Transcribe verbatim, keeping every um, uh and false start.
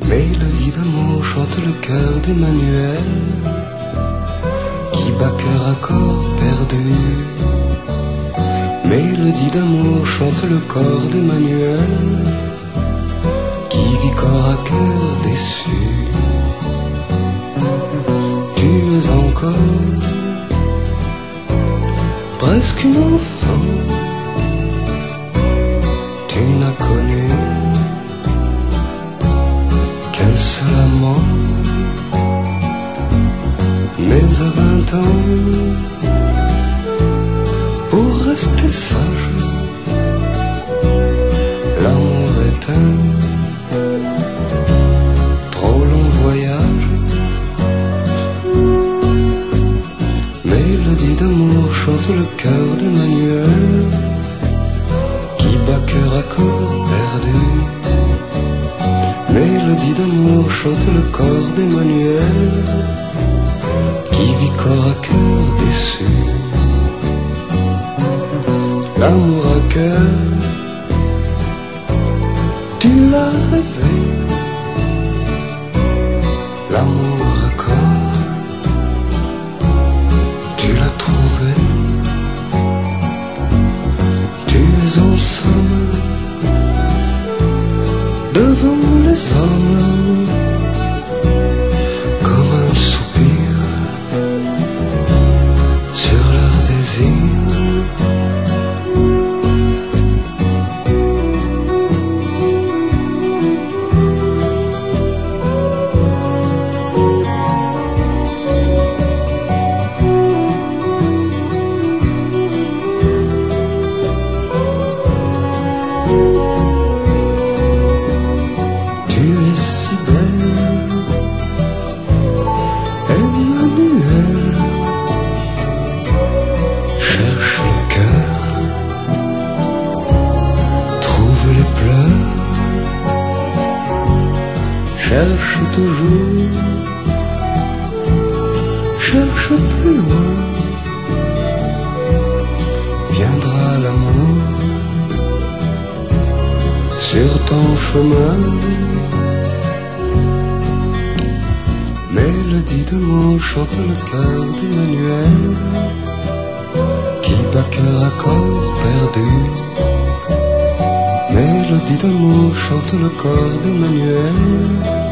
Mélodie d'amour chante le cœur d'Emmanuel, qui bat cœur à corps perdu. Mélodie d'amour chante le corps d'Emmanuel, qui vit corps à cœur déçu. Tu es encore presque une enfant, tu n'as connu qu'un seul amant. Mais à vingt ans, pour rester sage, l'amour est un trop long voyage. Mélodie d'amour chante le cœur d'Emmanuel, qui bat cœur à corps perdu. Mélodie d'amour chante le corps d'Emmanuel, qui vit corps à cœur déçu. L'amour à cœur, tu l'as rêvé. L'amour à corps, tu l'as trouvé. Tu es en somme devant les hommes, comme un soupir sur leur désir. Cherche toujours, cherche plus loin, viendra l'amour sur ton chemin. Mélodie d'amour chante le cœur d'Emmanuel, qui bat cœur à corps perdu. Mélodie d'amour chante le corps d'Emmanuel,